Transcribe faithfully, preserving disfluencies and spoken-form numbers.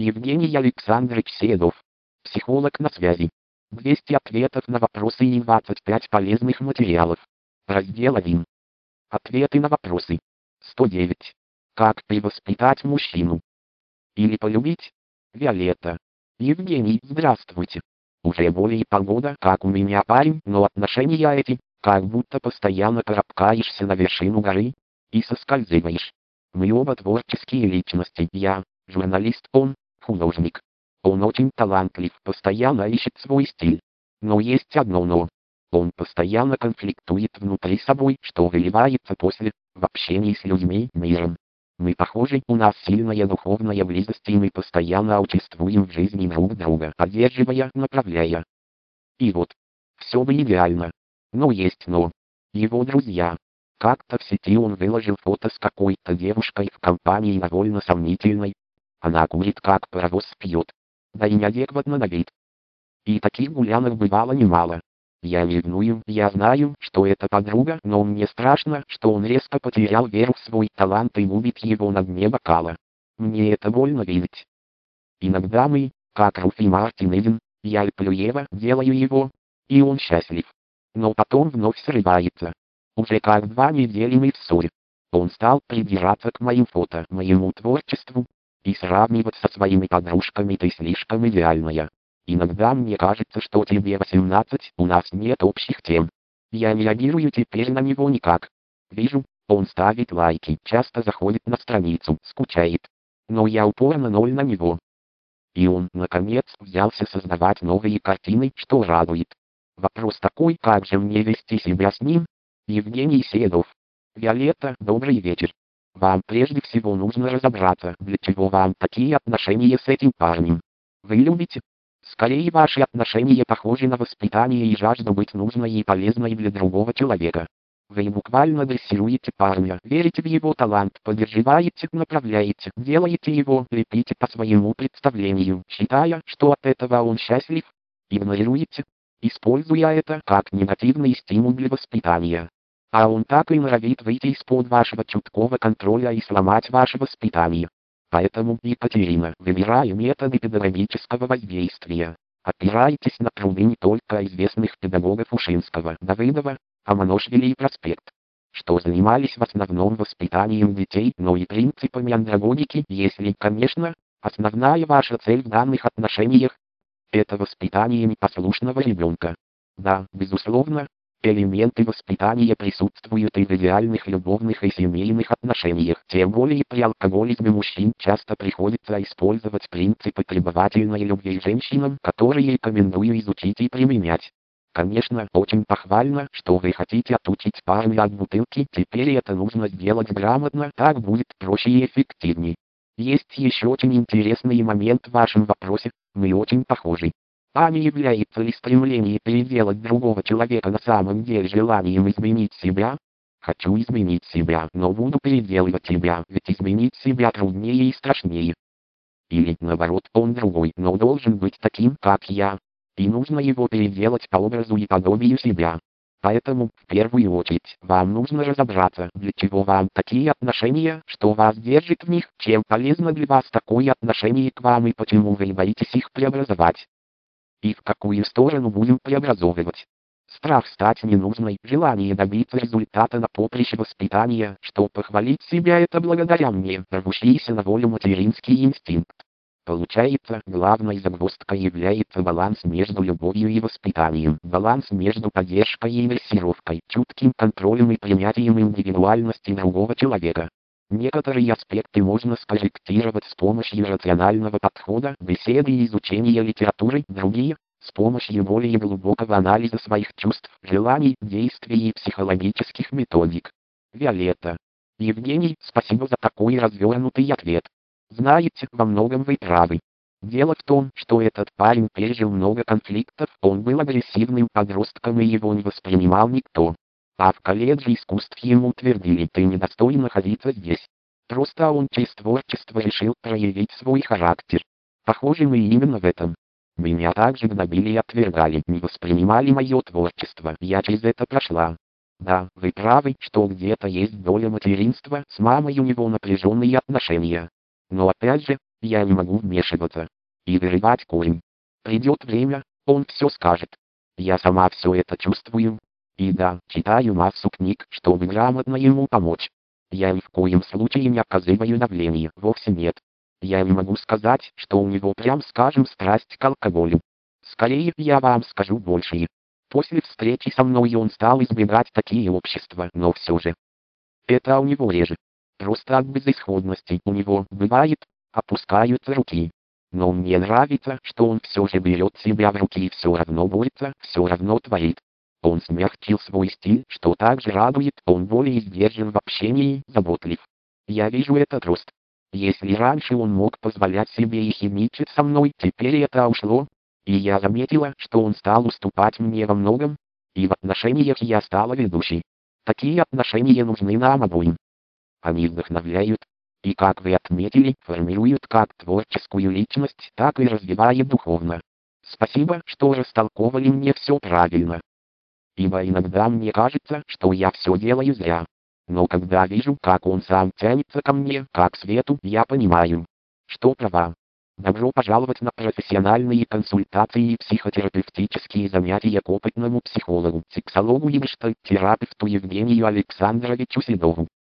Евгений Александрович Седов. Психолог на связи. двести ответов на вопросы и двадцать пять полезных материалов. Раздел один. Ответы на вопросы. сто девять. Как перевоспитать мужчину? Или полюбить? Виолетта. Евгений, здравствуйте. Уже более полгода, как у меня парень, но отношения эти, как будто постоянно карабкаешься на вершину горы и соскальзываешь. Мы оба творческие личности. Я журналист, он художник. Он очень талантлив, постоянно ищет свой стиль. Но есть одно но. Он постоянно конфликтует внутри собой, что выливается после в общении с людьми, миром. Мы похожи, у нас сильная духовная близость, и мы постоянно участвуем в жизни друг друга, поддерживая, направляя. И вот, все бы идеально. Но есть но. Его друзья. Как-то в сети он выложил фото с какой-то девушкой в компании довольно сомнительной. Она курит как паровоз, пьет. Да и неадекватно на вид. И таких гулянок бывало немало. Я не ревную, я знаю, что это подруга, но мне страшно, что он резко потерял веру в свой талант и губит его на дне бокала. Мне это больно видеть. Иногда мы, как Руф и Мартин Иден, я леплю Ева, делаю его, и он счастлив. Но потом вновь срывается. Уже как два недели мы в ссоре. Он стал придираться к моим фото, моему творчеству, и сравнивать со своими подружками: ты слишком идеальная. Иногда мне кажется, что тебе восемнадцать, у нас нет общих тем. Я не реагирую теперь на него никак. Вижу, он ставит лайки, часто заходит на страницу, скучает. Но я упорно ноль на него. И он, наконец, взялся создавать новые картины, что радует. Вопрос такой: как же мне вести себя с ним? Евгений Седов. Виолетта, добрый вечер. Вам прежде всего нужно разобраться, для чего вам такие отношения с этим парнем. Вы любите? Скорее, ваши отношения похожи на воспитание и жажду быть нужной и полезной для другого человека. Вы буквально дрессируете парня, верите в его талант, поддерживаете, направляете, делаете его, лепите по своему представлению, считая, что от этого он счастлив, игнорируете, используя это как негативный стимул для воспитания. А он так и норовит выйти из-под вашего чуткого контроля и сломать ваше воспитание. Поэтому, Екатерина, выбирая методы педагогического воздействия, опирайтесь на труды не только известных педагогов Ушинского, Давыдова, Амоношвили и Проспект, что занимались в основном воспитанием детей, но и принципами андрогогики, если, конечно, основная ваша цель в данных отношениях – это воспитание непослушного ребенка. Да, безусловно, элементы воспитания присутствуют и в идеальных любовных и семейных отношениях. Тем более при алкоголизме мужчин часто приходится использовать принципы требовательной любви к женщинам, которые рекомендую изучить и применять. Конечно, очень похвально, что вы хотите отучить парня от бутылки, теперь это нужно сделать грамотно, так будет проще и эффективнее. Есть еще очень интересный момент в вашем вопросе: мы очень похожи. А не является ли стремление переделать другого человека на самом деле желанием изменить себя? Хочу изменить себя, но буду переделывать себя, ведь изменить себя труднее и страшнее. Или наоборот, он другой, но должен быть таким, как я. И нужно его переделать по образу и подобию себя. Поэтому, в первую очередь, вам нужно разобраться, для чего вам такие отношения, что вас держит в них, чем полезно для вас такое отношение к вам и почему вы боитесь их преобразовать. И в какую сторону будем преобразовывать. Страх стать ненужной, желание добиться результата на поприще воспитания, что похвалить себя — это благодаря мне, рвущийся на волю материнский инстинкт. Получается, главной загвоздкой является баланс между любовью и воспитанием, баланс между поддержкой и дрессировкой, чутким контролем и принятием индивидуальности другого человека. Некоторые аспекты можно скорректировать с помощью рационального подхода, беседы и изучения литературы, другие — с помощью более глубокого анализа своих чувств, желаний, действий и психологических методик. Виолетта. Евгений, спасибо за такой развернутый ответ. Знаете, во многом вы правы. Дело в том, что этот парень пережил много конфликтов, он был агрессивным подростком и его не воспринимал никто. А в колледже искусств ему твердили: ты недостоин находиться здесь. Просто он через творчество решил проявить свой характер. Похожи мы именно в этом. Меня также гнобили и отвергали, не воспринимали мое творчество, я через это прошла. Да, вы правы, что где-то есть доля материнства, с мамой у него напряженные отношения. Но опять же, Я не могу вмешиваться и вырывать корень. Придет время, он все скажет. Я сама все это чувствую. И да, читаю массу книг, чтобы грамотно ему помочь. Я ни в коем случае не оказываю давления, вовсе нет. Я не могу сказать, что у него прям скажем страсть к алкоголю. Скорее я вам скажу большее. После встречи со мной он стал избегать такие общества, но все же. Это у него реже. Просто от безысходности у него, бывает, опускаются руки. Но мне нравится, что он все же берет себя в руки и все равно борется, все равно творит. Он смягчил свой стиль, что также радует, он более сдержан в общении, заботлив. Я вижу этот рост. Если раньше он мог позволять себе и химичить со мной, теперь это ушло. И я заметила, что он стал уступать мне во многом, и в отношениях я стала ведущей. Такие отношения нужны нам обоим. Они вдохновляют, и, как вы отметили, формируют как творческую личность, так и развивают духовно. Спасибо, что растолковали мне все правильно. Ибо иногда мне кажется, что я все делаю зря. Но когда вижу, как он сам тянется ко мне, как свету, я понимаю, что права. Добро пожаловать на профессиональные консультации и психотерапевтические занятия к опытному психологу, сексологу и гештальт-терапевту Евгению Александровичу Седову.